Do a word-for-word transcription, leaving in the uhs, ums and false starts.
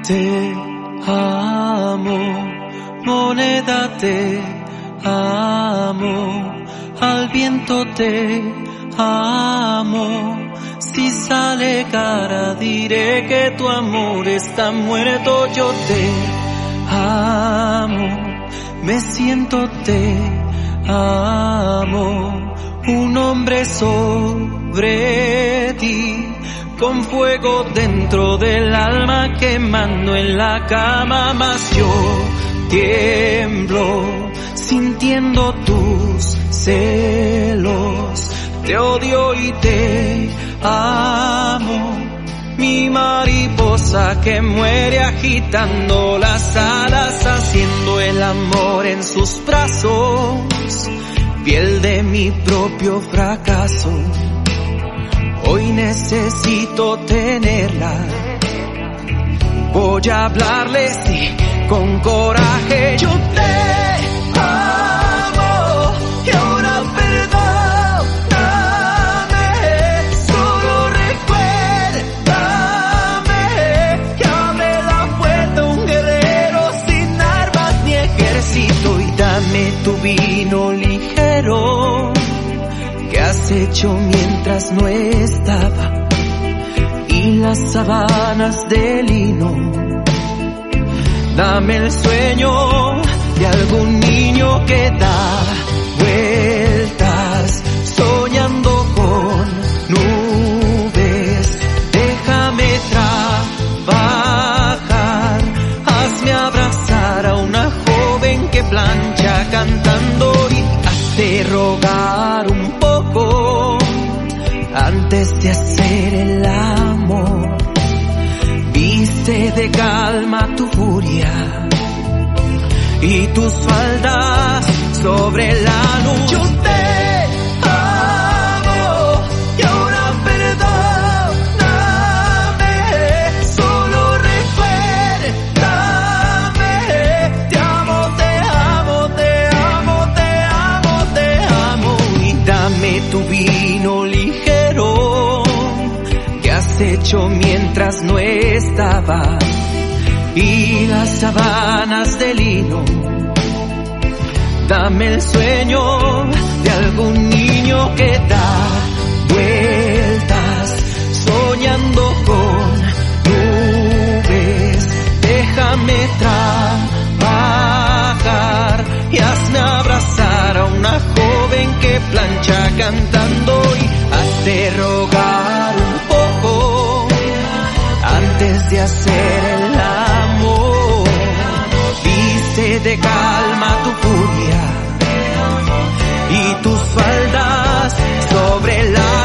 Te amo, moneda, te amo, al viento te amo. Si sale cara diré que tu amor está muerto. Yo te amo, me siento te amo, un hombre sobre ti, con fuego dentro del alma quemando en la cama. Mas yo tiemblo sintiendo tus celos, te odio y te amo, mi mariposa que muere agitando las alas, haciendo el amor en sus brazos, piel de mi propio fracaso. Hoy necesito tenerla, voy a hablarle sí, con coraje. Yo te amo y ahora perdóname, solo recuérdame que abre la puerta un guerrero sin armas ni ejército, y dame tu vino ligero que has hecho mientras no estaba, y las sábanas de lino. Dame el sueño de algún niño que da vueltas soñando con nubes. Déjame trabajar, hazme abrazar a una joven que plancha cantando, y hazte rogar un poco antes de hacer el amor. Viste de calma tu furia y tus faldas sobre la luz. Yo te amo y ahora perdóname, solo recuérdame. Te amo, te amo, te amo, te amo, te amo, y dame tu vino ligero que has hecho mientras no estaba, y las sábanas de lino. Dame el sueño de algún niño que da vueltas soñando con nubes. Déjame trabajar y hazme abrazar a una joven que plancha cantando, y hazte rogar un poco antes de hacer el amor. Viste de calma tu furia y tus faldas sobre la